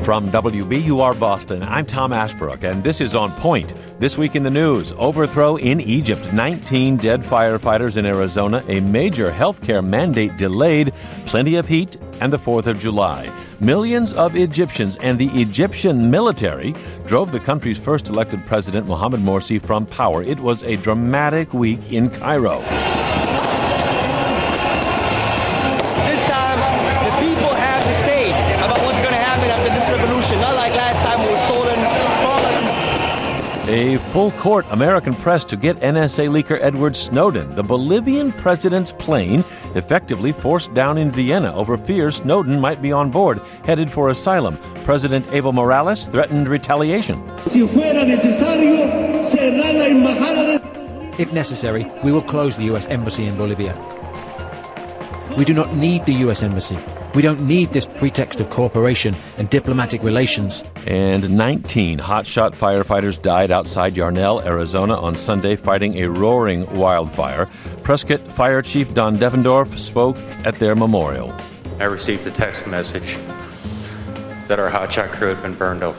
From WBUR Boston, I'm Tom Ashbrook, and this is On Point. This week in the news, overthrow in Egypt, 19 dead firefighters in Arizona, a major healthcare mandate delayed, plenty of heat, and the 4th of July. Millions of Egyptians and the Egyptian military drove the country's first elected president, Mohamed Morsi, from power. It was a dramatic week in Cairo. Not like last time we were stolen from us. A full-court American press to get NSA leaker Edward Snowden. The Bolivian president's plane effectively forced down in Vienna over fear Snowden might be on board, headed for asylum. President Evo Morales threatened retaliation. If necessary, we will close the U.S. Embassy in Bolivia. We do not need the U.S. Embassy. We don't need this pretext of cooperation and diplomatic relations. And 19 hotshot firefighters died outside Yarnell, Arizona on Sunday fighting a roaring wildfire. Prescott Fire Chief Don Devendorf spoke at their memorial. I received a text message that our hotshot crew had been burned over.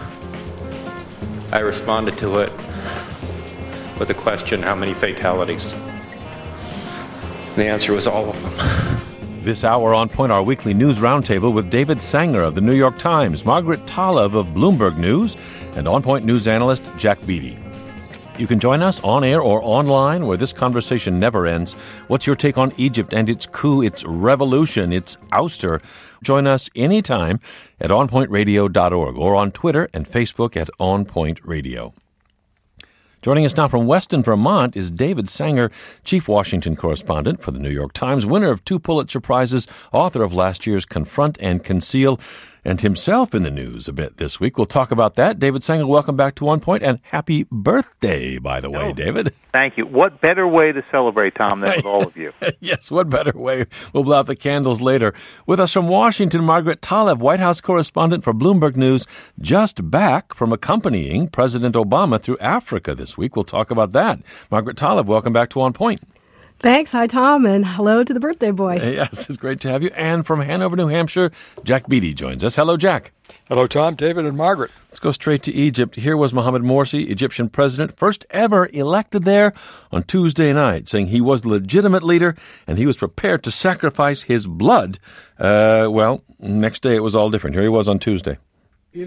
I responded to it with the question, how many fatalities? The answer was all of them. This hour on Point, our weekly news roundtable with David Sanger of the New York Times, Margaret Talev of Bloomberg News, and On Point news analyst Jack Beatty. You can join us on air or online where this conversation never ends. What's your take on Egypt and its coup, its revolution, its ouster? Join us anytime at onpointradio.org or on Twitter and Facebook at On Point Radio. Joining us now from Weston, Vermont, is David Sanger, chief Washington correspondent for the New York Times, winner of 2 Pulitzer Prizes, author of last year's Confront and Conceal, and himself in the news a bit this week. We'll talk about that. David Sanger, welcome back to On Point, and happy birthday, by the way, David. Thank you. What better way to celebrate, Tom, than with all of you? Yes, what better way? We'll blow out the candles later. With us from Washington, Margaret Talev, White House correspondent for Bloomberg News, just back from accompanying President Obama through Africa this week. We'll talk about that. Margaret Talev, welcome back to On Point. Thanks. Hi, Tom, and hello to the birthday boy. Yes, it's great to have you. And from Hanover, New Hampshire, Jack Beatty joins us. Hello, Jack. Hello, Tom, David, and Margaret. Let's go straight to Egypt. Here was Mohamed Morsi, Egyptian president, first ever elected there on Tuesday night, saying he was the legitimate leader and he was prepared to sacrifice his blood. Next day it was all different. Here he was on Tuesday. If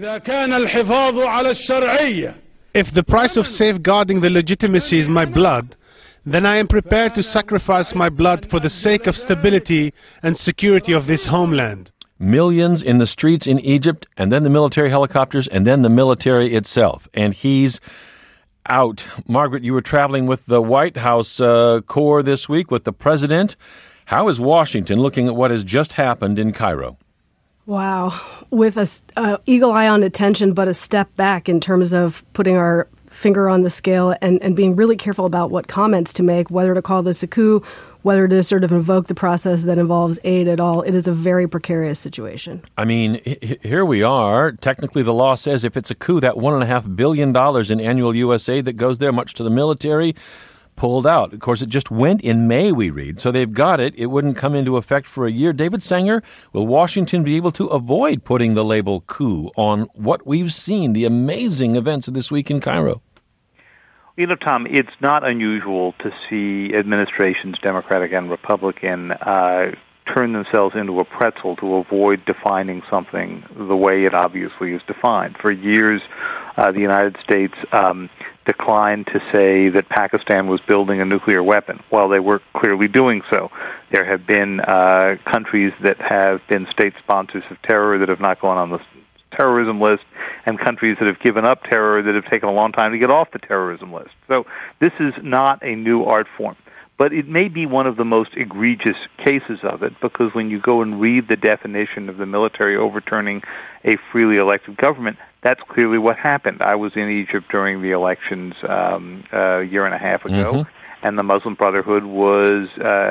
the price of safeguarding the legitimacy is my blood, then I am prepared to sacrifice my blood for the sake of stability and security of this homeland. Millions in the streets in Egypt, and then the military helicopters, and then the military itself. And he's out. Margaret, you were traveling with the White House Corps this week with the president. How is Washington looking at what has just happened in Cairo? Wow. With a eagle eye on attention, but a step back in terms of putting our finger on the scale and being really careful about what comments to make, whether to call this a coup, whether to sort of invoke the process that involves aid at all. It is a very precarious situation. I mean, here we are. Technically, the law says if it's a coup, that $1.5 billion in annual U.S. aid that goes there, much to the military, pulled out. Of course, it just went in May, we read. So they've got it. It wouldn't come into effect for a year. David Sanger, will Washington be able to avoid putting the label coup on what we've seen, the amazing events of this week in Cairo? You know, Tom, it's not unusual to see administrations, Democratic and Republican, turn themselves into a pretzel to avoid defining something the way it obviously is defined. For years, the United States declined to say that Pakistan was building a nuclear weapon, while they were clearly doing so. There have been countries that have been state sponsors of terror that have not gone on the terrorism list, and countries that have given up terror that have taken a long time to get off the terrorism list. So this is not a new art form. But it may be one of the most egregious cases of it, because when you go and read the definition of the military overturning a freely elected government, that's clearly what happened. I was in Egypt during the elections a year and a half ago, and the Muslim Brotherhood was,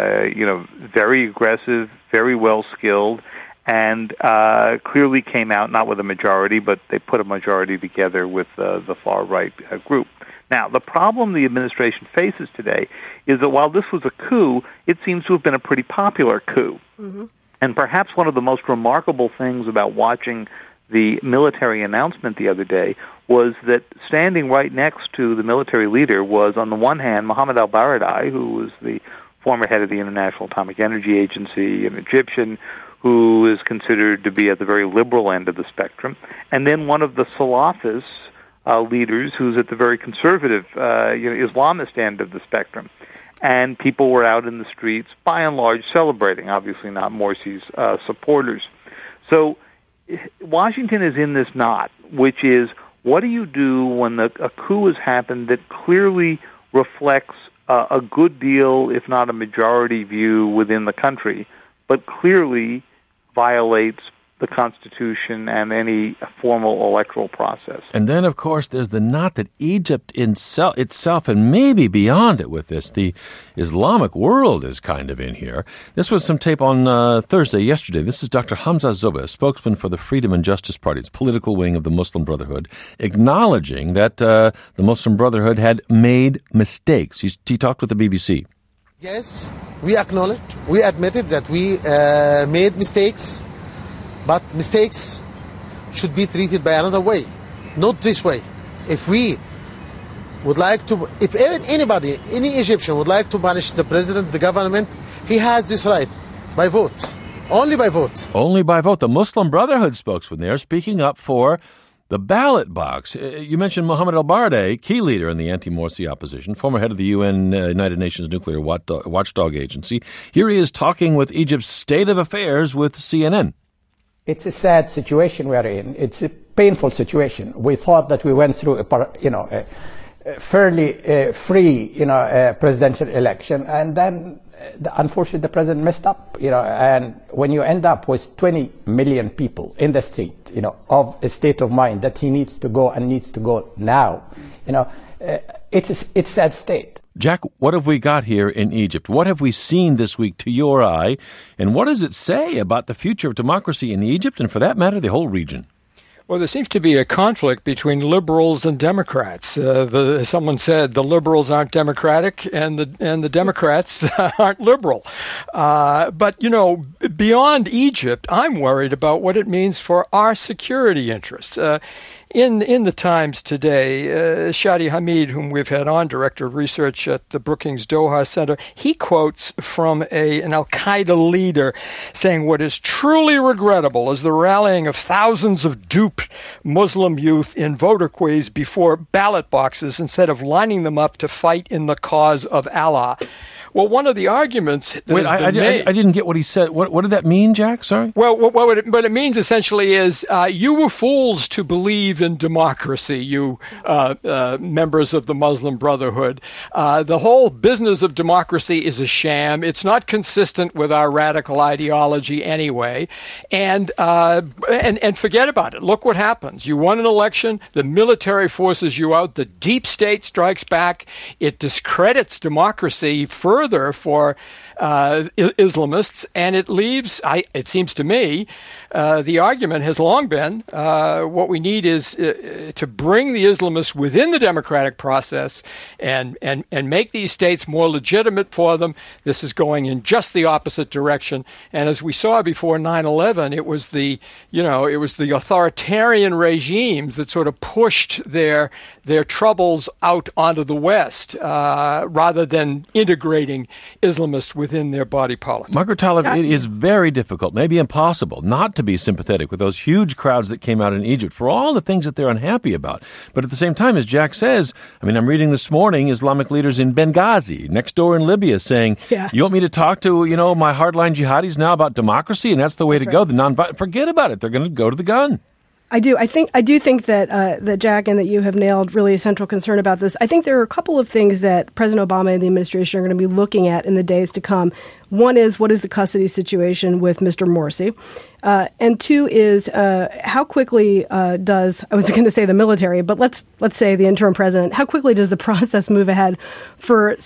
very aggressive, very well-skilled, and clearly came out, not with a majority, but they put a majority together with the far-right group. Now, the problem the administration faces today is that while this was a coup, it seems to have been a pretty popular coup. Mm-hmm. And perhaps one of the most remarkable things about watching the military announcement the other day was that standing right next to the military leader was, on the one hand, Mohammed al-Baradei, who was the former head of the International Atomic Energy Agency, an Egyptian who is considered to be at the very liberal end of the spectrum, and then one of the Salafist leaders who's at the very conservative Islamist end of the spectrum. And people were out in the streets, by and large, celebrating, obviously not Morsi's supporters. So Washington is in this knot, which is, what do you do when a coup has happened that clearly reflects a good deal, if not a majority view within the country, but clearly violates the Constitution and any formal electoral process? And then, of course, there's the knot that Egypt itself, and maybe beyond it with this, the Islamic world is kind of in here. This was some tape on Thursday, yesterday. This is Dr. Hamza Zoba, spokesman for the Freedom and Justice Party, its political wing of the Muslim Brotherhood, acknowledging that the Muslim Brotherhood had made mistakes. He talked with the BBC. Yes, we acknowledged, we admitted that we made mistakes. But mistakes should be treated by another way, not this way. If we would like to, if anybody, any Egyptian would like to punish the president, the government, he has this right by vote, only by vote. Only by vote. The Muslim Brotherhood spokesman there speaking up for the ballot box. You mentioned Mohammed al-Baradei, key leader in the anti-Morsi opposition, former head of the UN, United Nations Nuclear Watchdog Agency. Here he is talking with Egypt's state of affairs with CNN. It's a sad situation we are in. It's a painful situation. We thought that we went through a fairly free, presidential election, and then unfortunately the president messed up. And when you end up with 20 million people in the street, of a state of mind that he needs to go and needs to go now, it's a sad state. Jack, what have we got here in Egypt? What have we seen this week to your eye? And what does it say about the future of democracy in Egypt and, for that matter, the whole region? Well, there seems to be a conflict between liberals and Democrats. Someone said the liberals aren't democratic and the Democrats aren't liberal. But, beyond Egypt, I'm worried about what it means for our security interests. In the Times today, Shadi Hamid, whom we've had on, director of research at the Brookings Doha Center, he quotes from an al-Qaeda leader saying, "What is truly regrettable is the rallying of thousands of duped Muslim youth in voter quiz before ballot boxes instead of lining them up to fight in the cause of Allah." Well, one of the arguments that has been made... I didn't get what he said. What did that mean, Jack? Sorry? Well, what it means essentially is you were fools to believe in democracy, you members of the Muslim Brotherhood. The whole business of democracy is a sham. It's not consistent with our radical ideology anyway. And forget about it. Look what happens. You won an election. The military forces you out. The deep state strikes back. It discredits democracy further for Islamists, and it leaves, it seems to me, the argument has long been what we need is to bring the Islamists within the democratic process and make these states more legitimate for them. This is going in just the opposite direction. And as we saw before 9/11, it was the authoritarian regimes that sort of pushed their troubles out onto the West rather than integrating Islamists within their body politic. Margaret Tallov, it is very difficult, maybe impossible, not to be sympathetic with those huge crowds that came out in Egypt for all the things that they're unhappy about. But at the same time, as Jack says, I'm reading this morning Islamic leaders in Benghazi, next door in Libya, saying, you want me to talk to, my hardline jihadis now about democracy, and that's the way to go. The non-violent, forget about it. They're going to go to the gun. I do. I do think that that Jack and that you have nailed really a central concern about this. I think there are a couple of things that President Obama and the administration are going to be looking at in the days to come. One is, what is the custody situation with Mr. Morsi? And two is, how quickly does, I was going to say the military, but let's say the interim president, how quickly does the process move ahead for,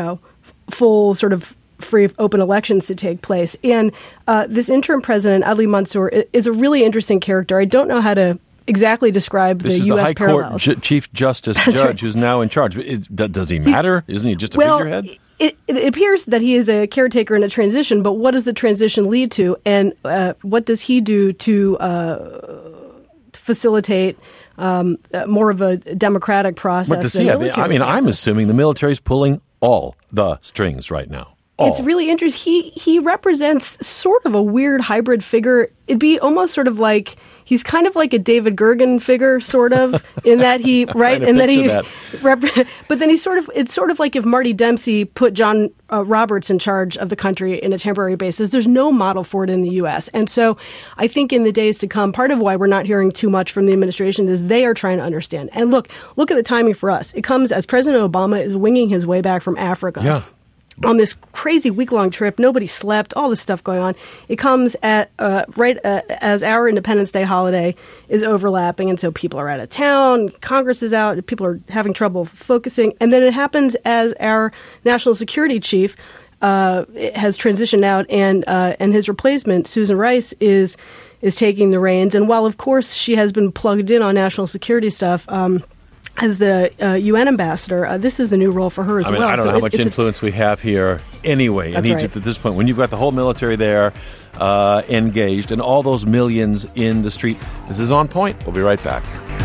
full sort of free, open elections to take place? And this interim president, Adli Mansour, is a really interesting character. I don't know how to exactly describe the U.S. parallels. This is the High Court Chief Justice Judge who's now in charge. Does he matter? Isn't he just a figurehead? It appears that he is a caretaker in a transition, but what does the transition lead to? And what does he do to facilitate more of a democratic process. But to see, I'm assuming the military's pulling all the strings right now. It's really interesting. He represents sort of a weird hybrid figure. It'd be almost sort of like he's kind of like a David Gergen figure, sort of, in that he but then it's sort of like if Marty Dempsey put John Roberts in charge of the country in a temporary basis. There's no model for it in the U.S. And so I think in the days to come, part of why we're not hearing too much from the administration is they are trying to understand. And look at the timing for us. It comes as President Obama is winging his way back from Africa. Yeah. On this crazy week-long trip, nobody slept, all this stuff going on. It comes at as our Independence Day holiday is overlapping, and so people are out of town, Congress is out, people are having trouble focusing, and then it happens as our national security chief has transitioned out, and his replacement, Susan Rice, is taking the reins. And while, of course, she has been plugged in on national security stuff, as the UN ambassador, this is a new role for her as well. I don't know how much influence we have here anyway in Egypt at this point. When you've got the whole military there engaged and all those millions in the street. This is On Point. We'll be right back.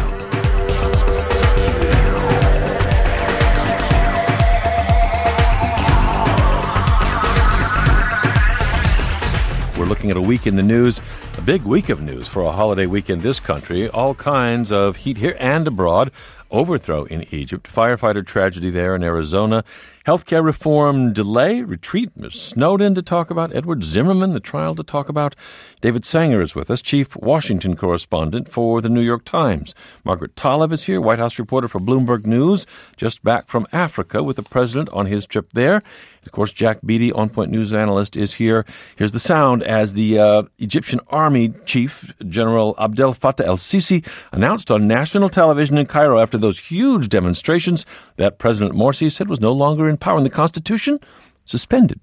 We're looking at a week in the news, a big week of news for a holiday week in this country. All kinds of heat here and abroad. Overthrow in Egypt, firefighter tragedy there in Arizona, healthcare reform delay, retreat, Snowden to talk about, Edward Zimmerman, the trial to talk about. David Sanger is with us, chief Washington correspondent for the New York Times. Margaret Talev is here, White House reporter for Bloomberg News, just back from Africa with the president on his trip there. Of course, Jack Beatty, On Point News analyst, is here. Here's the sound as the Egyptian Army Chief, General Abdel Fattah el-Sisi, announced on national television in Cairo after those huge demonstrations that President Morsi said was no longer in power and the Constitution suspended.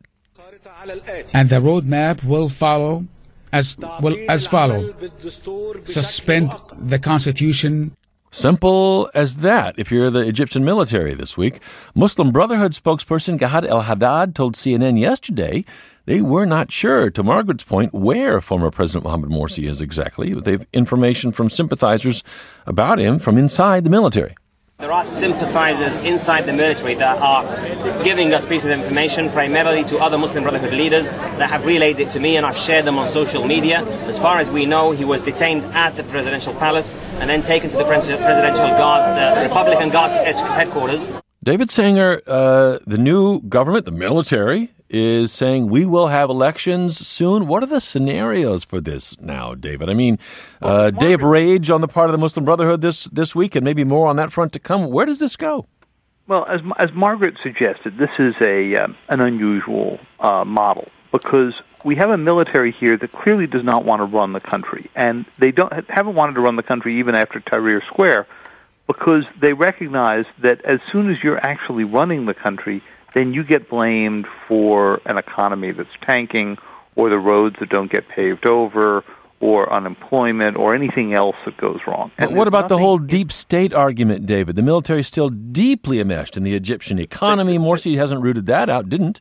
And the roadmap will follow as follow. Suspend the Constitution. Simple as that. If you're the Egyptian military this week, Muslim Brotherhood spokesperson Gahad El-Haddad told CNN yesterday they were not sure, to Margaret's point, where former President Mohamed Morsi is exactly. They have information from sympathizers about him from inside the military. There are sympathizers inside the military that are giving us pieces of information, primarily to other Muslim Brotherhood leaders that have relayed it to me, and I've shared them on social media. As far as we know, he was detained at the presidential palace and then taken to the presidential guard, the Republican Guard headquarters. David Sanger, the new government, the military, is saying we will have elections soon. What are the scenarios for this now, David? I mean, day of rage on the part of the Muslim Brotherhood this week, and maybe more on that front to come. Where does this go? Well, as Margaret suggested, this is an unusual model because we have a military here that clearly does not want to run the country, and they haven't wanted to run the country even after Tahrir Square, because they recognize that as soon as you're actually running the country, then you get blamed for an economy that's tanking, or the roads that don't get paved over, or unemployment, or anything else that goes wrong. But what about the whole deep state argument, David? The military is still deeply enmeshed in the Egyptian economy. Morsi hasn't rooted that out, didn't?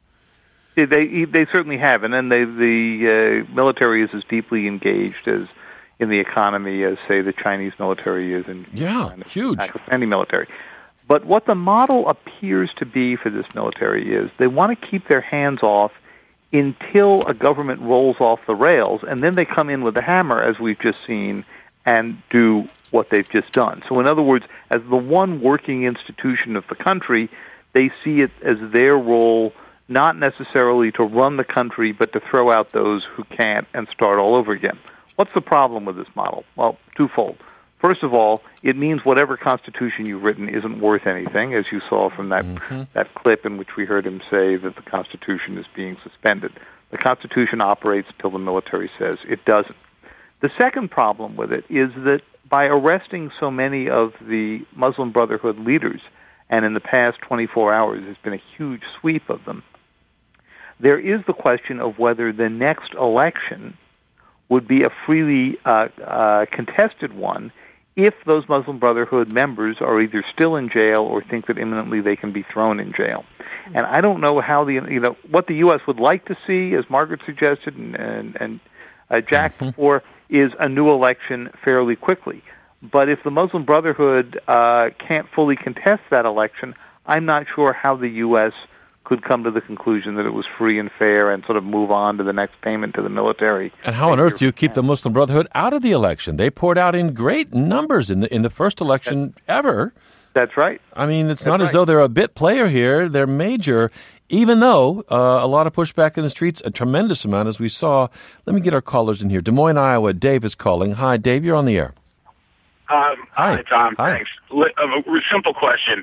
They certainly haven't, and the military is as deeply engaged as in the economy as, say, the Chinese military is in huge Pakistani military. But what the model appears to be for this military is they want to keep their hands off until a government rolls off the rails, and then they come in with a hammer, as we've just seen, and do what they've just done. So in other words, as the one working institution of the country, they see it as their role not necessarily to run the country, but to throw out those who can't and start all over again. What's the problem with this model? Well, twofold. First of all, it means whatever constitution you've written isn't worth anything, as you saw from that clip in which we heard him say that the Constitution is being suspended. The Constitution operates until the military says it doesn't. The second problem with it is that by arresting so many of the Muslim Brotherhood leaders, and in the past 24 hours there's been a huge sweep of them, there is the question of whether the next election would be a freely contested one if those Muslim Brotherhood members are either still in jail or think that imminently they can be thrown in jail. And I don't know how what the U.S. would like to see, as Margaret suggested and Jack before, is a new election fairly quickly. But if the Muslim Brotherhood can't fully contest that election, I'm not sure how the U.S. could come to the conclusion that it was free and fair and sort of move on to the next payment to the military. And how on earth do you keep the Muslim Brotherhood out of the election? They poured out in great numbers in the first election ever. That's right. I mean, it's not as though they're a bit player here. They're major, even though a lot of pushback in the streets, a tremendous amount, as we saw. Let me get our callers in here. Des Moines, Iowa. Dave is calling. Hi, Dave. You're on the air. Hi, Tom. Hi. Thanks. A simple question.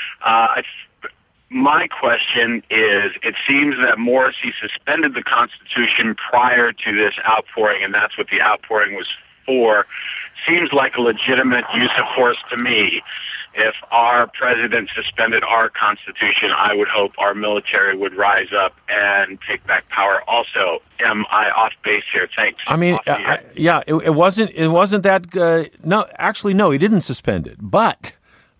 My question is, it seems that Morrissey suspended the Constitution prior to this outpouring, and that's what the outpouring was for. Seems like a legitimate use of force to me. If our president suspended our Constitution, I would hope our military would rise up and take back power also. Am I off base here? Thanks. I mean, it wasn't that. No, actually, no, he didn't suspend it. But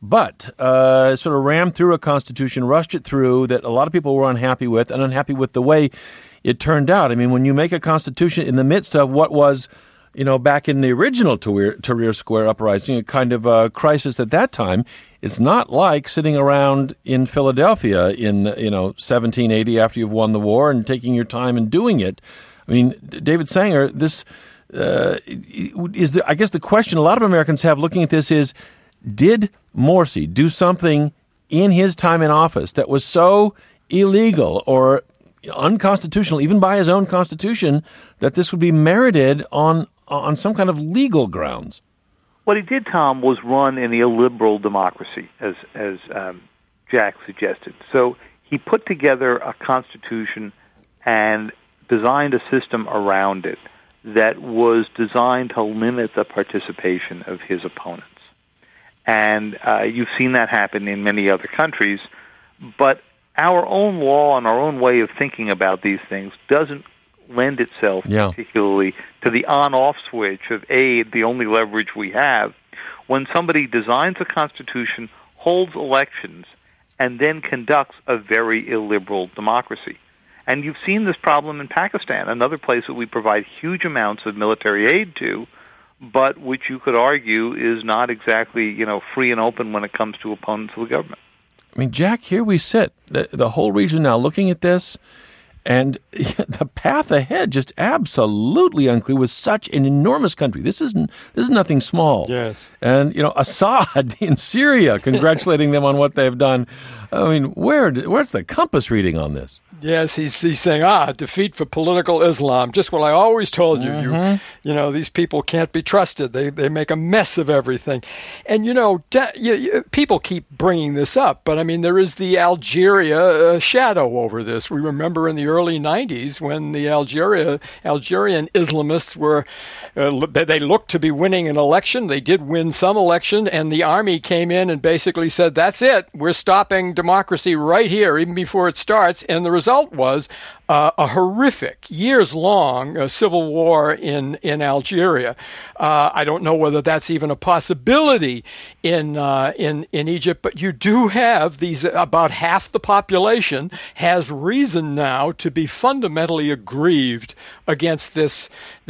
sort of rammed through a Constitution, rushed it through that a lot of people were unhappy with the way it turned out. I mean, when you make a Constitution in the midst of what was, back in the original Tahrir Square uprising, a kind of a crisis at that time, it's not like sitting around in Philadelphia in, 1780 after you've won the war and taking your time and doing it. I mean, David Sanger, this I guess the question a lot of Americans have looking at this is, did Morsi do something in his time in office that was so illegal or unconstitutional, even by his own constitution, that this would be merited on some kind of legal grounds? What he did, Tom, was run in a illiberal democracy, as Jack suggested. So he put together a constitution and designed a system around it that was designed to limit the participation of his opponents. And you've seen that happen in many other countries. But our own law and our own way of thinking about these things doesn't lend itself particularly to the on-off switch of aid, the only leverage we have. When somebody designs a constitution, holds elections, and then conducts a very illiberal democracy. And you've seen this problem in Pakistan, another place that we provide huge amounts of military aid to, but which you could argue is not exactly, free and open when it comes to opponents of the government. I mean, Jack, here we sit, the whole region now looking at this, and the path ahead just absolutely unclear with such an enormous country. This is nothing small. Yes. And, Assad in Syria, congratulating them on what they've done. I mean, where's the compass reading on this? Yes, he's saying, defeat for political Islam. Just what I always told you. Mm-hmm. These people can't be trusted. They make a mess of everything. And, people keep bringing this up. But, I mean, there is the Algeria shadow over this. We remember in the early 90s when the Algerian Islamists were, they looked to be winning an election. They did win some election. And the army came in and basically said, that's it. We're stopping democracy right here, even before it starts. And the result was a horrific, years-long civil war in Algeria. I don't know whether that's even a possibility in Egypt, but you do have these. About half the population has reason now to be fundamentally aggrieved against this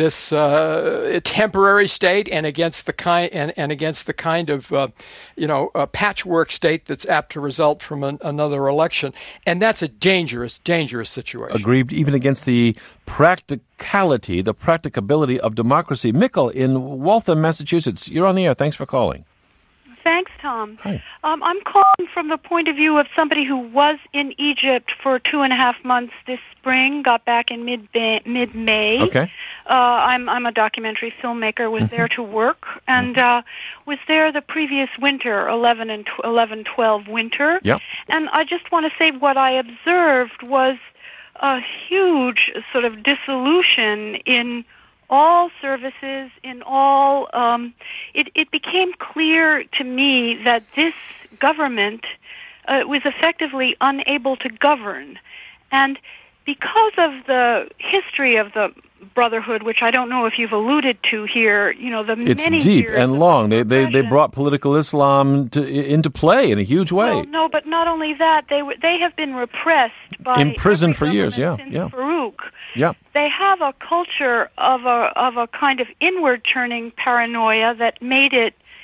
temporary state and against the kind of patchwork state that's apt to result from another election, and that's a dangerous situation. Aggrieved even against the practicality, the practicability of democracy. Mikkel in Waltham, Massachusetts. You're on the air. Thanks for calling. Thanks, Tom. Hi. I'm calling from the point of view of somebody who was in Egypt for 2.5 months this spring, got back in mid-May. Okay. I'm a documentary filmmaker, was there to work, and was there the previous winter, 11-12 winter. Yep. And I just want to say what I observed was a huge sort of dissolution in all services, in all, it became clear to me that this government was effectively unable to govern. And because of the history of the Brotherhood, which I don't know if you've alluded to here, it's many deep years and long. They brought political Islam into play in a huge way. Well, no, but not only that, they have been repressed by imprisoned for years. Since Farouk. Yeah. They have a culture of a kind of inward turning paranoia that made it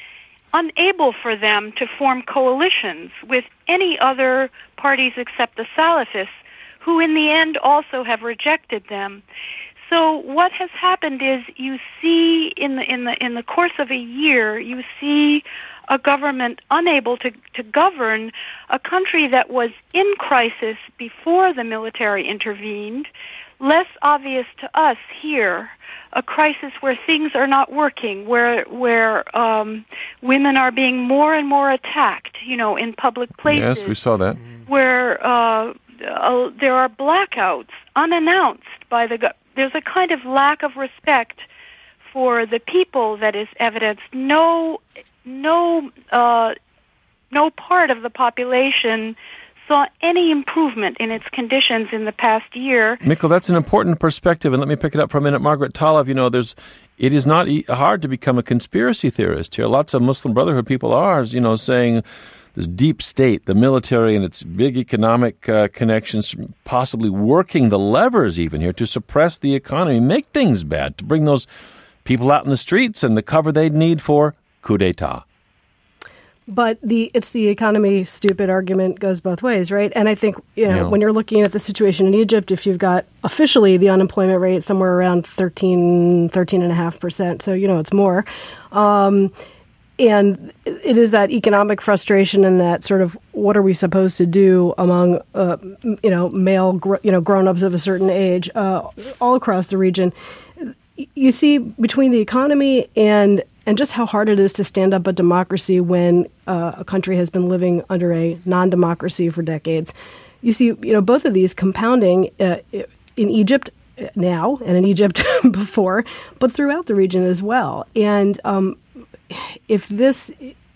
unable for them to form coalitions with any other parties except the Salafists, who in the end also have rejected them. So what has happened is you see in the course of a year, you see a government unable to govern a country that was in crisis before the military intervened, less obvious to us here, a crisis where things are not working, where women are being more and more attacked, in public places. Yes, we saw that. Where there are blackouts unannounced by the government. There's a kind of lack of respect for the people that is evidenced. No part of the population saw any improvement in its conditions in the past year. Mikkel, that's an important perspective, and let me pick it up for a minute. Margaret Talev, it is not hard to become a conspiracy theorist here. Lots of Muslim Brotherhood people are, saying this deep state, the military and its big economic connections, possibly working the levers even here to suppress the economy, make things bad, to bring those people out in the streets and the cover they'd need for coup d'etat. But it's the economy stupid argument goes both ways, right? And I think when you're looking at the situation in Egypt, if you've got officially the unemployment rate somewhere around 13.5%, so it's more. And it is that economic frustration and that sort of what are we supposed to do among male grown-ups of a certain age all across the region. You see between the economy and just how hard it is to stand up a democracy when a country has been living under a non-democracy for decades. You see, both of these compounding in Egypt now and in Egypt before, but throughout the region as well. And if this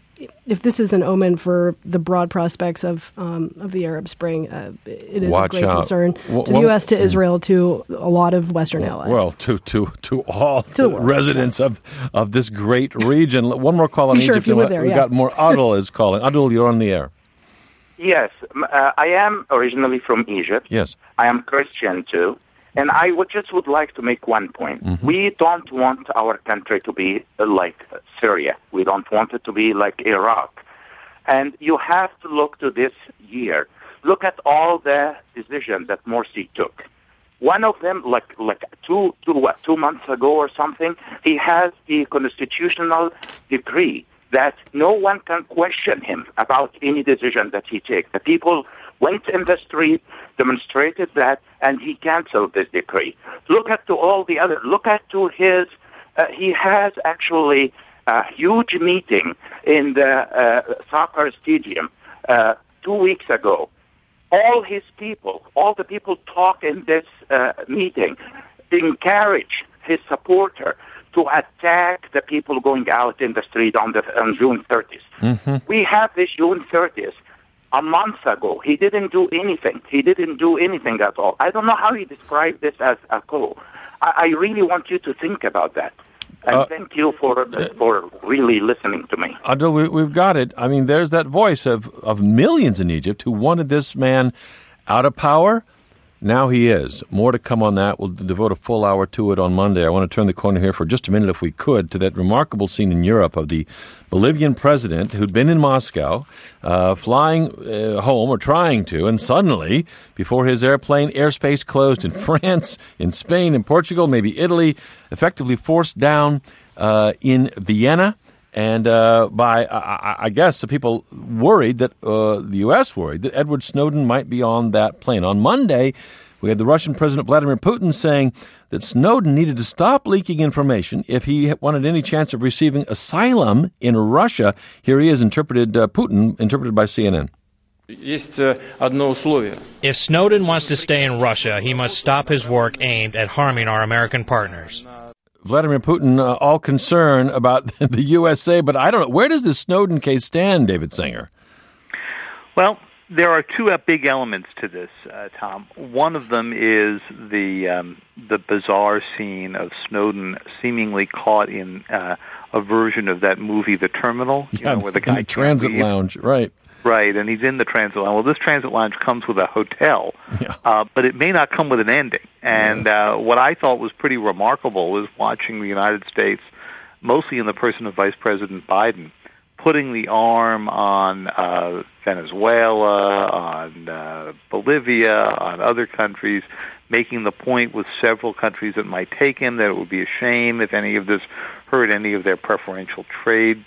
is an omen for the broad prospects of the Arab Spring, it is a great concern to the U.S., to Israel, to a lot of Western allies. Well, to all the residents of this great region. One more call on Egypt. If you were there, We've got more. Adil is calling. Adil, you're on the air. Yes, I am originally from Egypt. Yes. I am Christian too. And I would like to make one point. Mm-hmm. We don't want our country to be like Syria. We don't want it to be like Iraq. And you have to look to this year. Look at all the decisions that Morsi took. One of them, like 2 months ago or something, he has the constitutional decree that no one can question him about any decision that he takes. The people went in the street, demonstrated that, and he canceled this decree. Look at all the other. Look at his. He has actually a huge meeting in the soccer stadium 2 weeks ago. All his people, all the people talk in this meeting, encourage his supporter to attack the people going out in the street on June 30th. Mm-hmm. We have this June 30th. A month ago, he didn't do anything. He didn't do anything at all. I don't know how he described this as a coup. I really want you to think about that. And thank you for really listening to me. Adil, we've got it. I mean, there's that voice of millions in Egypt who wanted this man out of power. Now he is. More to come on that. We'll devote a full hour to it on Monday. I want to turn the corner here for just a minute, if we could, to that remarkable scene in Europe of the Bolivian president who'd been in Moscow, flying home, or trying to, and suddenly, before his airplane, airspace closed in France, in Spain, in Portugal, maybe Italy, effectively forced down in Vienna. And I guess the people worried that, the U.S. worried that Edward Snowden might be on that plane. On Monday, we had the Russian President Vladimir Putin saying that Snowden needed to stop leaking information if he wanted any chance of receiving asylum in Russia. Here he is, interpreted by CNN. If Snowden wants to stay in Russia, he must stop his work aimed at harming our American partners. Vladimir Putin, all concern about the USA, but I don't know. Where does the Snowden case stand, David Sanger? Well, there are two big elements to this, Tom. One of them is the bizarre scene of Snowden seemingly caught in a version of that movie, The Terminal, where the guy in the transit lounge, right? Right, and he's in the transit lounge. Well, this transit lounge comes with a hotel, but it may not come with an ending. And what I thought was pretty remarkable was watching the United States, mostly in the person of Vice President Biden, putting the arm on Venezuela, on Bolivia, on other countries, making the point with several countries that might take him that it would be a shame if any of this hurt any of their preferential trade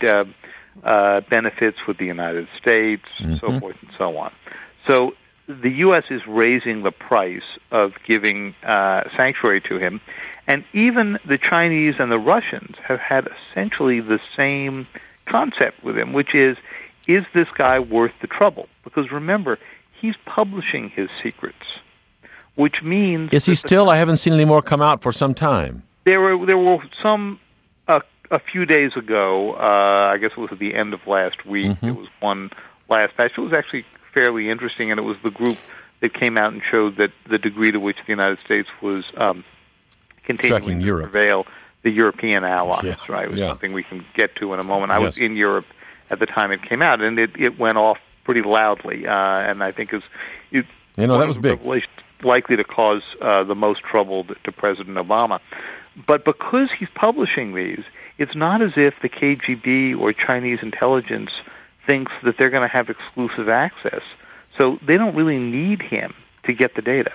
benefits with the United States, so forth and so on. So the U.S. is raising the price of giving sanctuary to him, and even the Chinese and the Russians have had essentially the same concept with him, which is this guy worth the trouble? Because remember, he's publishing his secrets, which means... Is he still? I haven't seen any more come out for some time. There were some a few days ago, I guess it was at the end of last week, there was one last batch. It was actually fairly interesting, and it was the group that came out and showed that the degree to which the United States was continuing to prevail the European allies, right? It was something we can get to in a moment. I was in Europe at the time it came out, and it went off pretty loudly, and I think that was big. Likely to cause the most trouble to President Obama. But because he's publishing these, it's not as if the KGB or Chinese intelligence thinks that they're going to have exclusive access. So they don't really need him to get the data.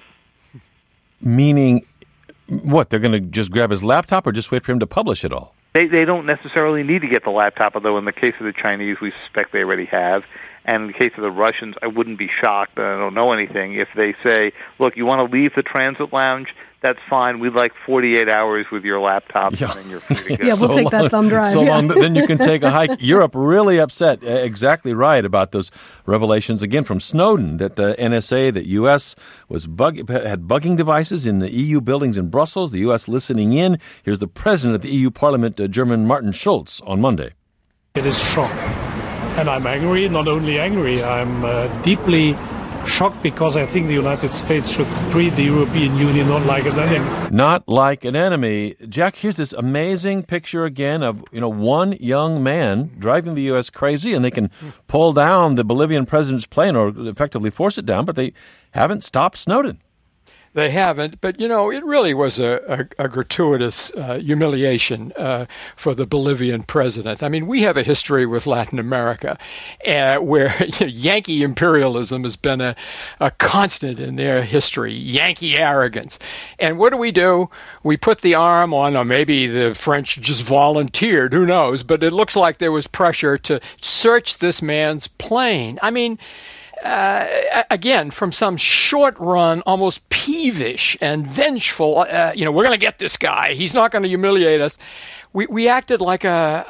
Meaning, what, they're going to just grab his laptop or just wait for him to publish it all? They don't necessarily need to get the laptop, although in the case of the Chinese, we suspect they already have. And in the case of the Russians, I wouldn't be shocked, I don't know anything, if they say, look, you want to leave the transit lounge? That's fine. We'd like 48 hours with your laptop, and then you're free to go. Yeah, we'll take that thumb drive. So long, then you can take a hike. Europe really upset, exactly right, about those revelations, again, from Snowden, that the NSA, the U.S. had bugging devices in the EU buildings in Brussels, the U.S. listening in. Here's the president of the EU Parliament, German Martin Schulz, on Monday. It is shock. And I'm angry, not only angry, I'm deeply shocked because I think the United States should treat the European Union not like an enemy. Not like an enemy. Jack, here's this amazing picture again of one young man driving the U.S. crazy, and they can pull down the Bolivian president's plane or effectively force it down, but they haven't stopped Snowden. They haven't, but, it really was a gratuitous humiliation for the Bolivian president. I mean, we have a history with Latin America where Yankee imperialism has been a constant in their history, Yankee arrogance. And what do? We put the arm on, or maybe the French just volunteered, who knows, but it looks like there was pressure to search this man's plane. I mean, again, from some short-run, almost peevish and vengeful, we're going to get this guy. He's not going to humiliate us. We acted like a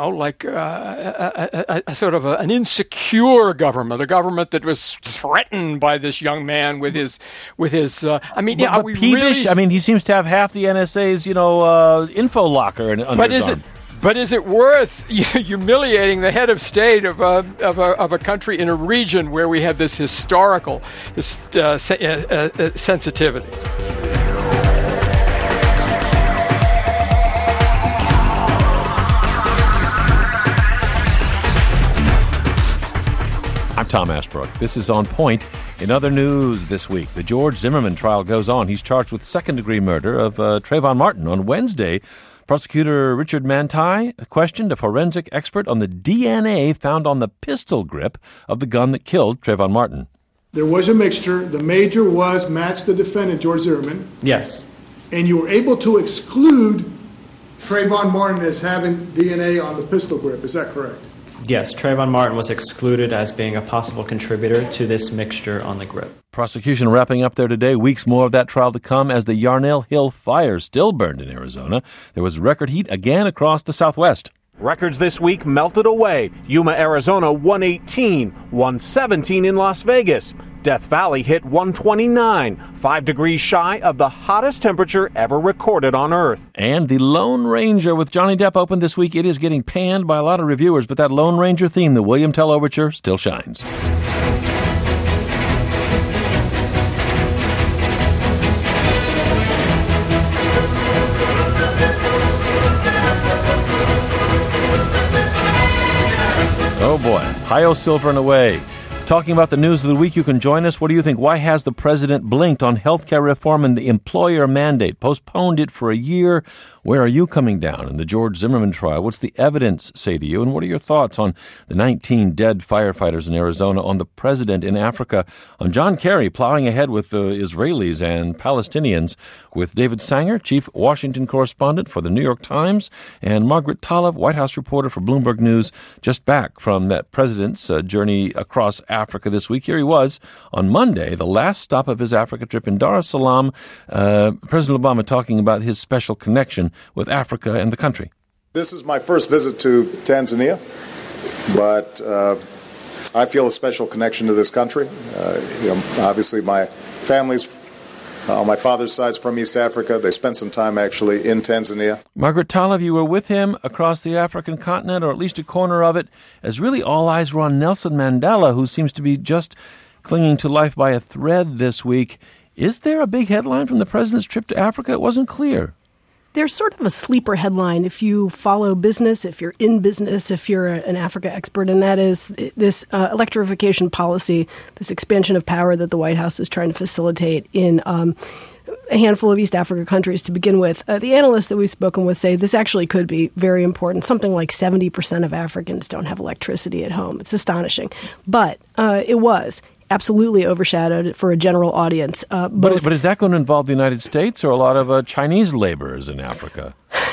sort of an insecure government, a government that was threatened by this young man with his. But peevish. Really, he seems to have half the NSA's, info locker under his arm. But is it worth humiliating the head of state of a country in a region where we have this historical sensitivity? I'm Tom Ashbrook. This is On Point. In other news this week, the George Zimmerman trial goes on. He's charged with second-degree murder of Trayvon Martin. On Wednesday, Prosecutor Richard Manti questioned a forensic expert on the DNA found on the pistol grip of the gun that killed Trayvon Martin. There was a mixture. The major was matched the defendant, George Zimmerman. Yes. And you were able to exclude Trayvon Martin as having DNA on the pistol grip. Is that correct? Yes, Trayvon Martin was excluded as being a possible contributor to this mixture on the grip. Prosecution wrapping up there today. Weeks more of that trial to come as the Yarnell Hill fire still burned in Arizona. There was record heat again across the Southwest. Records this week melted away. Yuma, Arizona, 118, 117 in Las Vegas. Death Valley hit 129, 5 degrees shy of the hottest temperature ever recorded on Earth. And the Lone Ranger with Johnny Depp opened this week. It is getting panned by a lot of reviewers, but that Lone Ranger theme, the William Tell Overture, still shines. Oh boy, Ohio silver and away. Talking about the news of the week, you can join us. What do you think? Why has the president blinked on health care reform and the employer mandate? Postponed it for a year. Where are you coming down in the George Zimmerman trial? What's the evidence say to you? And what are your thoughts on the 19 dead firefighters in Arizona, on the president in Africa, on John Kerry plowing ahead with the Israelis and Palestinians, with David Sanger, chief Washington correspondent for the New York Times, and Margaret Tlaib, White House reporter for Bloomberg News, just back from that president's journey across Africa this week. Here he was on Monday, the last stop of his Africa trip in Dar es Salaam. President Obama talking about his special connection with Africa and the country. This is my first visit to Tanzania, but I feel a special connection to this country. Obviously, my family's on my father's side's from East Africa. They spent some time, actually, in Tanzania. Margaret Tlaib, you were with him across the African continent, or at least a corner of it, as really all eyes were on Nelson Mandela, who seems to be just clinging to life by a thread this week. Is there a big headline from the president's trip to Africa? It wasn't clear. There's sort of a sleeper headline if you follow business, if you're in business, if you're an Africa expert, and that is this electrification policy, this expansion of power that the White House is trying to facilitate in a handful of East Africa countries to begin with. The analysts that we've spoken with say this actually could be very important. Something like 70% of Africans don't have electricity at home. It's astonishing. But it was absolutely overshadowed for a general audience. But is that going to involve the United States or a lot of Chinese laborers in Africa?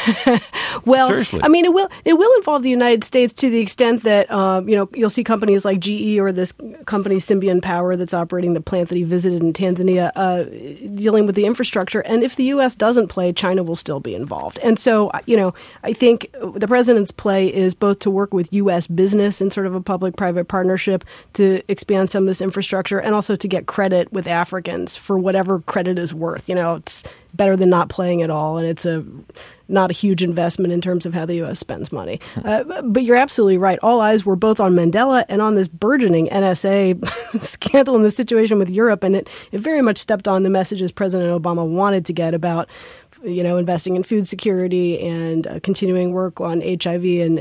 Well, seriously. I mean, it will involve the United States to the extent that you'll see companies like GE or this company Symbian Power that's operating the plant that he visited in Tanzania dealing with the infrastructure. And if the U.S. doesn't play, China will still be involved. And so, I think the president's play is both to work with U.S. business in sort of a public-private partnership to expand some of this infrastructure, and also to get credit with Africans for whatever credit is worth. It's better than not playing at all, and it's not a huge investment in terms of how the U.S. spends money. But you're absolutely right. All eyes were both on Mandela and on this burgeoning NSA scandal in the situation with Europe, and it very much stepped on the messages President Obama wanted to get about investing in food security and continuing work on HIV and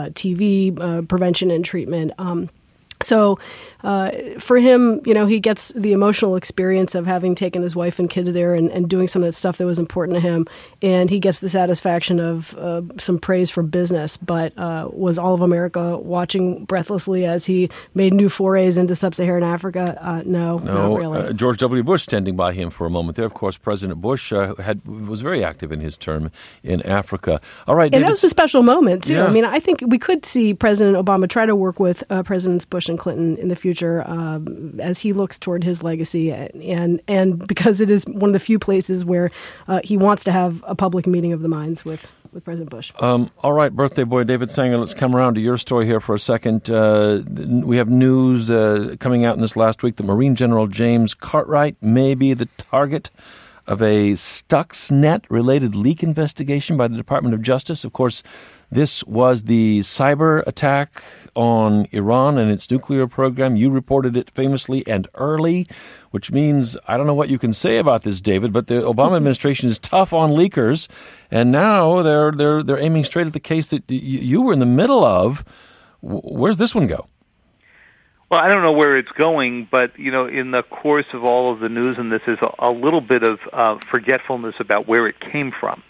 TB prevention and treatment. So for him, he gets the emotional experience of having taken his wife and kids there and doing some of that stuff that was important to him. And he gets the satisfaction of some praise from business. But was all of America watching breathlessly as he made new forays into sub-Saharan Africa? No, not really. George W. Bush standing by him for a moment there. Of course, President Bush was very active in his term in Africa. All right. And that was a special moment, too. Yeah. I mean, I think we could see President Obama try to work with Presidents Bush and Clinton in the future as he looks toward his legacy, and because it is one of the few places where he wants to have a public meeting of the minds with President Bush. All right, birthday boy David Sanger, let's come around to your story here for a second. We have news coming out in this last week that Marine General James Cartwright may be the target of a Stuxnet-related leak investigation by the Department of Justice. Of course, this was the cyber attack on Iran and its nuclear program. You reported it famously and early, which means I don't know what you can say about this, David, but the Obama administration is tough on leakers, and now they're aiming straight at the case that you were in the middle of. Where's this one go? Well, I don't know where it's going, but, in the course of all of the news, and this is a little bit of forgetfulness about where it came from.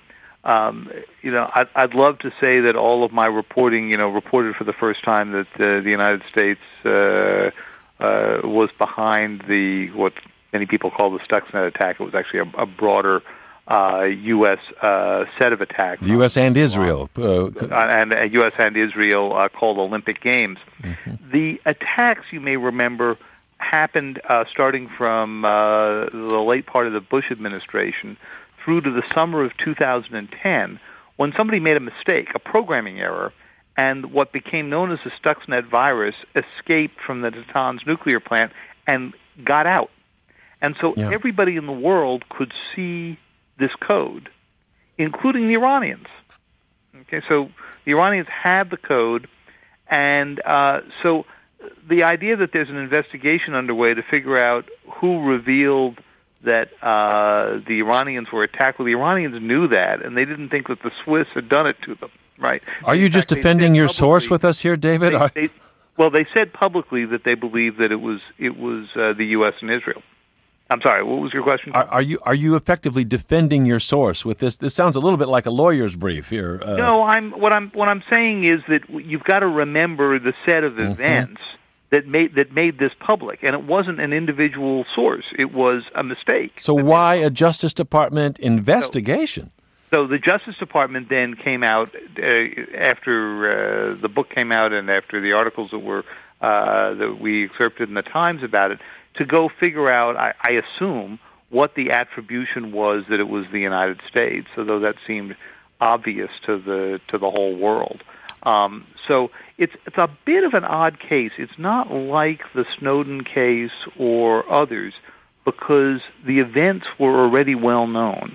I'd love to say that all of my reporting, reported for the first time that the United States was behind what many people call the Stuxnet attack. It was actually a broader U.S. set of attacks. The U.S. and Israel. And U.S. and Israel called Olympic Games. Mm-hmm. The attacks, you may remember, happened starting from the late part of the Bush administration through to the summer of 2010, when somebody made a mistake, a programming error, and what became known as the Stuxnet virus escaped from the Natanz nuclear plant and got out. And so everybody in the world could see this code, including the Iranians. Okay, so the Iranians had the code, and so the idea that there's an investigation underway to figure out who revealed that the Iranians were attacked. Well, the Iranians knew that, and they didn't think that the Swiss had done it to them, right? Are you just defending your source with us here, David? They said publicly that they believed that it was the U.S. and Israel. I'm sorry, what was your question? Are you effectively defending your source with this? This sounds a little bit like a lawyer's brief here. No, what I'm saying is that you've got to remember the set of events that made this public, and it wasn't an individual source; it was a mistake. So why a Justice Department investigation? So the Justice Department then came out after the book came out and after the articles that we excerpted in the Times about it, to go figure out, I assume, what the attribution was that it was the United States, although that seemed obvious to the whole world. So it's a bit of an odd case. It's not like the Snowden case or others because the events were already well known.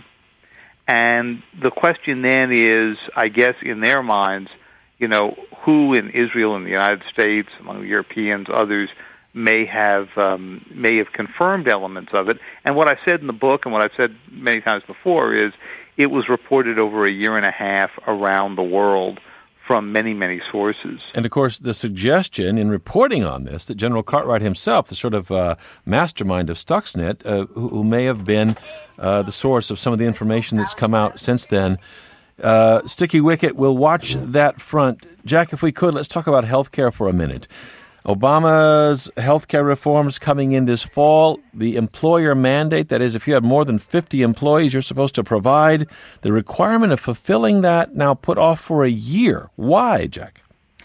And the question then is, I guess, in their minds, who in Israel and the United States, among the Europeans, others, may have confirmed elements of it. And what I said in the book and what I've said many times before is it was reported over a year and a half around the world from many, many sources. And, of course, the suggestion in reporting on this that General Cartwright himself, the sort of mastermind of Stuxnet, who may have been the source of some of the information that's come out since then. Sticky Wicket, we'll watch that front. Jack, if we could, let's talk about health care for a minute. Obama's health care reforms coming in this fall, the employer mandate, that is, if you have more than 50 employees, you're supposed to provide the requirement of fulfilling that now put off for a year. Why, Jack?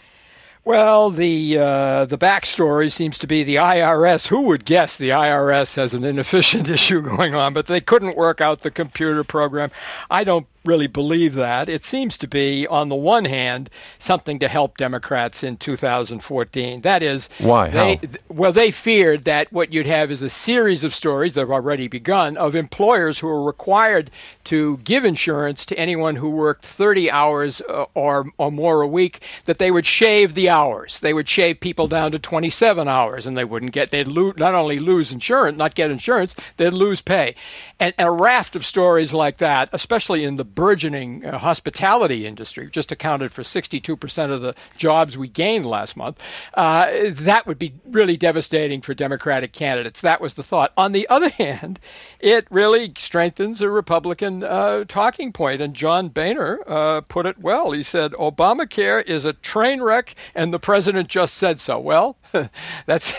Well, the backstory seems to be the IRS. Who would guess the IRS has an inefficient issue going on, but they couldn't work out the computer program. I don't really believe that. It seems to be, on the one hand, something to help Democrats in 2014. That is, why? How? They feared that what you'd have is a series of stories that have already begun of employers who are required to give insurance to anyone who worked 30 hours or more a week, that they would shave the hours. They would shave people down to 27 hours, and they'd not only lose insurance, not get insurance, they'd lose pay. And a raft of stories like that, especially in the burgeoning hospitality industry, just accounted for 62% of the jobs we gained last month, that would be really devastating for Democratic candidates. That was the thought. On the other hand, it really strengthens a Republican talking point, and John Boehner put it well. He said, Obamacare is a train wreck, and the president just said so. Well, that's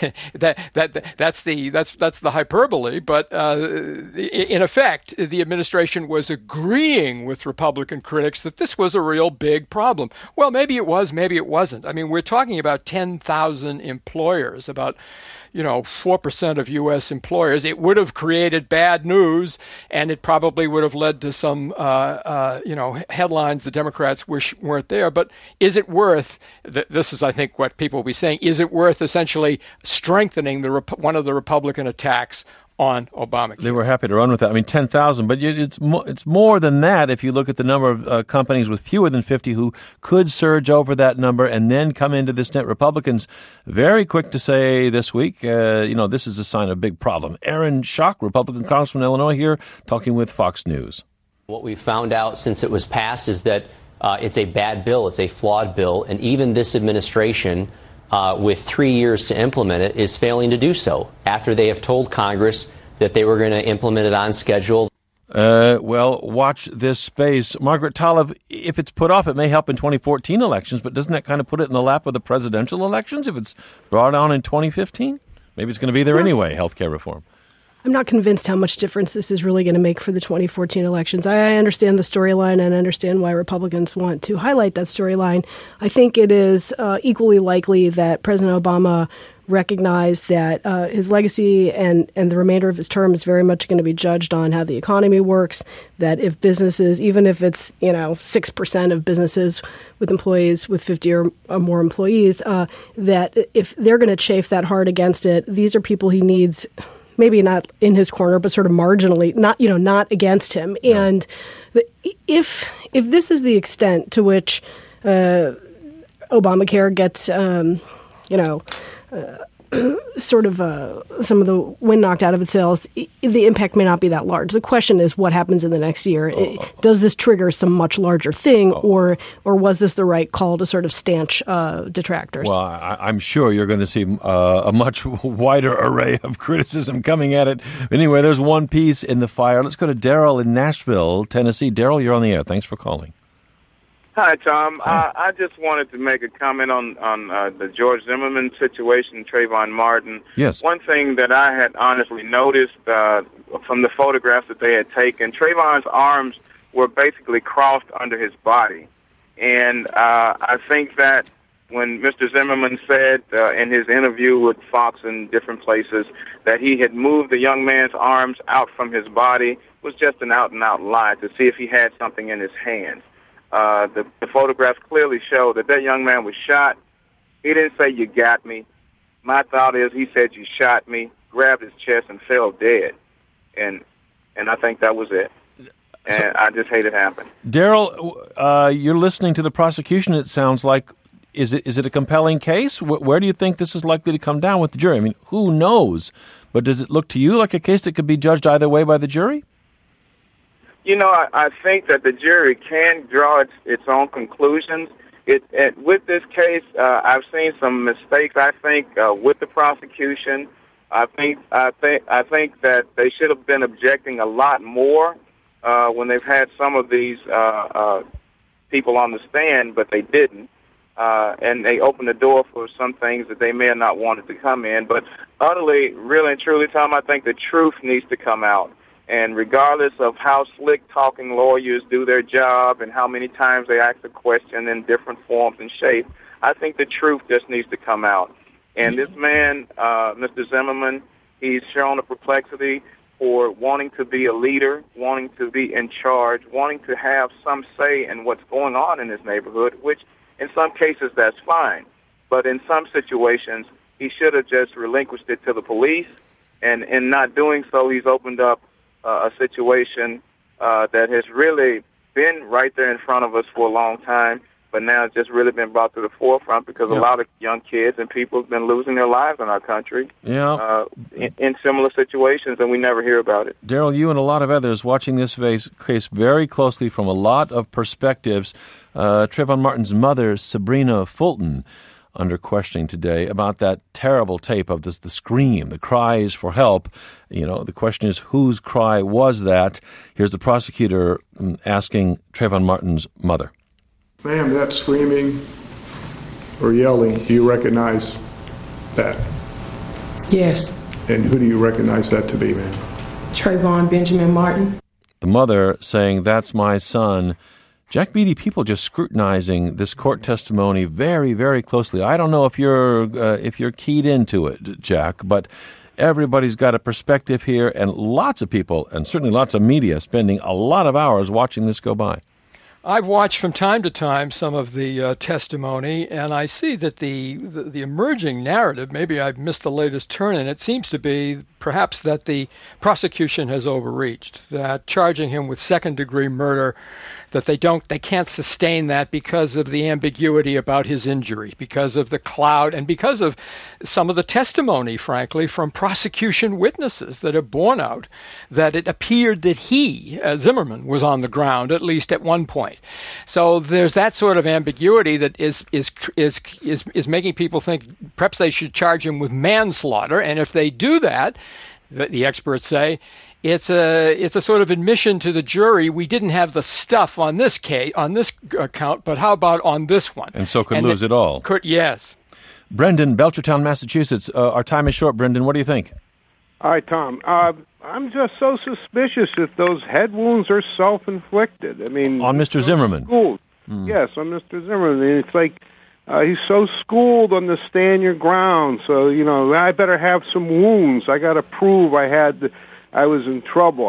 the hyperbole, but in effect, the administration was agreeing with Republican critics that this was a real big problem. Well, maybe it was, maybe it wasn't. I mean, we're talking about 10,000 employers, about 4% of U.S. employers. It would have created bad news, and it probably would have led to some, headlines the Democrats wish weren't there. But is it worth, this is, I think, what people will be saying, is it worth essentially strengthening one of the Republican attacks on Obamacare? They were happy to run with that. I mean, 10,000, but it's more than that if you look at the number of companies with fewer than 50 who could surge over that number and then come into this net. Republicans very quick to say this week, this is a sign of a big problem. Aaron Schock, Republican congressman from Illinois, here talking with Fox News. What we've found out since it was passed is that it's a bad bill, it's a flawed bill, and even this administration, with 3 years to implement it, is failing to do so after they have told Congress that they were going to implement it on schedule. Well, watch this space. Margaret Talev, if it's put off, it may help in 2014 elections, but doesn't that kind of put it in the lap of the presidential elections if it's brought on in 2015? Maybe it's going to be there anyway, health care reform. I'm not convinced how much difference this is really going to make for the 2014 elections. I understand the storyline and I understand why Republicans want to highlight that storyline. I think it is equally likely that President Obama recognized that his legacy and the remainder of his term is very much going to be judged on how the economy works, that if businesses, even if it's 6% of businesses with employees with 50 or more employees, that if they're going to chafe that hard against it, these are people he needs maybe not in his corner, but sort of marginally, not against him. No. And if this is the extent to which Obamacare gets, sort of some of the wind knocked out of its sails, the impact may not be that large. The question is what happens in the next year. Does this trigger some much larger thing, or was this the right call to sort of stanch detractors? Well, I'm sure you're going to see a much wider array of criticism coming at it. Anyway, there's one piece in the fire. Let's go to Daryl in Nashville, Tennessee. Daryl, you're on the air. Thanks for calling. Hi, Tom. I just wanted to make a comment on the George Zimmerman situation, Trayvon Martin. Yes. One thing that I had honestly noticed from the photographs that they had taken, Trayvon's arms were basically crossed under his body. And I think that when Mr. Zimmerman said in his interview with Fox and different places that he had moved the young man's arms out from his body was just an out-and-out lie to see if he had something in his hands. The photographs clearly show that young man was shot. He didn't say, "You got me." My thought is he said, "You shot me," grabbed his chest, and fell dead. And I think that was it. And I just hate it happened. Daryl, you're listening to the prosecution, it sounds like. Is it a compelling case? Where do you think this is likely to come down with the jury? I mean, who knows? But does it look to you like a case that could be judged either way by the jury? You know, I think that the jury can draw its own conclusions. With this case, I've seen some mistakes. I think with the prosecution, I think that they should have been objecting a lot more when they've had some of these people on the stand, but they didn't, and they opened the door for some things that they may have not wanted to come in. But utterly, really and truly, Tom, I think the truth needs to come out. And regardless of how slick-talking lawyers do their job and how many times they ask a question in different forms and shapes, I think the truth just needs to come out. And this man, Mr. Zimmerman, he's shown a perplexity for wanting to be a leader, wanting to be in charge, wanting to have some say in what's going on in his neighborhood, which in some cases that's fine. But in some situations, he should have just relinquished it to the police. And in not doing so, he's opened up a situation that has really been right there in front of us for a long time, but now it's just really been brought to the forefront because a lot of young kids and people have been losing their lives in our country in similar situations, and we never hear about it. Daryl, you and a lot of others watching this case very closely from a lot of perspectives. Trayvon Martin's mother, Sabrina Fulton, under questioning today about that terrible tape of the scream, the cries for help. You know, the question is, whose cry was that? Here's the prosecutor asking Trayvon Martin's mother. Ma'am, that screaming or yelling, do you recognize that? Yes. And who do you recognize that to be, ma'am? Trayvon Benjamin Martin. The mother saying, "That's my son." Jack Beatty, people just scrutinizing this court testimony very, very closely. I don't know if you're keyed into it, Jack, but everybody's got a perspective here, and lots of people, and certainly lots of media, spending a lot of hours watching this go by. I've watched from time to time some of the testimony, and I see that the emerging narrative, maybe I've missed the latest turn in it, seems to be perhaps that the prosecution has overreached, that charging him with second-degree murder, that they can't sustain that because of the ambiguity about his injury, because of the cloud, and because of some of the testimony, frankly, from prosecution witnesses that have borne out that it appeared that he, Zimmerman, was on the ground, at least at one point. So there's that sort of ambiguity that is making people think perhaps they should charge him with manslaughter, and if they do that, the experts say, it's a sort of admission to the jury, we didn't have the stuff on this case, on this account, but how about on this one? And so could lose it all. Yes. Brendan, Belchertown, Massachusetts. Our time is short. Brendan, what do you think? Hi, Tom. I'm just so suspicious if those head wounds are self-inflicted. I mean, on Mr. Zimmerman. Yes, on Mr. Zimmerman. It's like he's so schooled on the stand your ground. So, you know, I better have some wounds. I got to prove I was in trouble.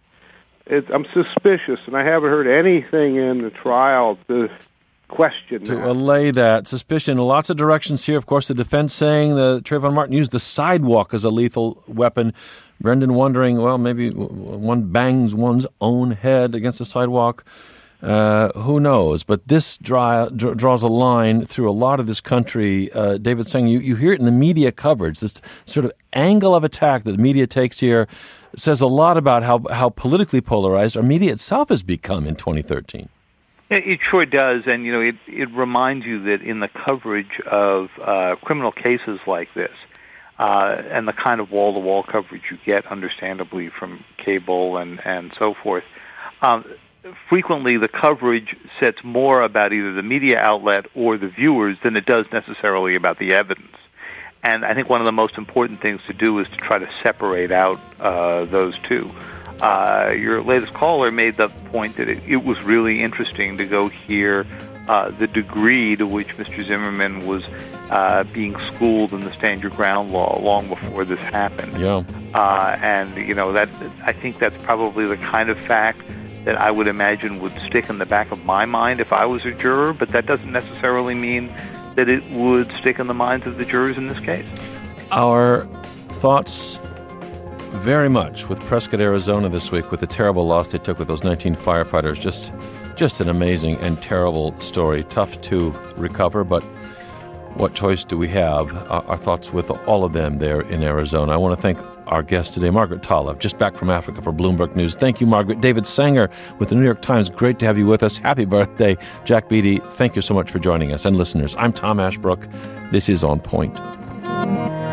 I'm suspicious, and I haven't heard anything in the trial to question to allay that suspicion. Lots of directions here. Of course, the defense saying that Trayvon Martin used the sidewalk as a lethal weapon. Brendan wondering, well, maybe one bangs one's own head against the sidewalk. who knows? But this draws a line through a lot of this country. David Sanger, you hear it in the media coverage. This sort of angle of attack that the media takes here says a lot about how politically polarized our media itself has become in 2013. It sure does, and it reminds you that in the coverage of criminal cases like this, and the kind of wall-to-wall coverage you get, understandably, from cable and so forth, frequently the coverage sets more about either the media outlet or the viewers than it does necessarily about the evidence. And I think one of the most important things to do is to try to separate out those two. Your latest caller made the point that it was really interesting to go hear the degree to which Mr. Zimmerman was being schooled in the Stand Your Ground law long before this happened. Yeah. And that I think that's probably the kind of fact that I would imagine would stick in the back of my mind if I was a juror, but that doesn't necessarily mean that it would stick in the minds of the jurors in this case. Our thoughts very much with Prescott, Arizona this week, with the terrible loss they took with those 19 firefighters. Just an amazing and terrible story. Tough to recover, but what choice do we have? Our thoughts with all of them there in Arizona. I want to thank our guest today, Margaret Talev, just back from Africa for Bloomberg News. Thank you, Margaret. David Sanger with the New York Times. Great to have you with us. Happy birthday. Jack Beatty, thank you so much for joining us. And listeners, I'm Tom Ashbrook. This is On Point.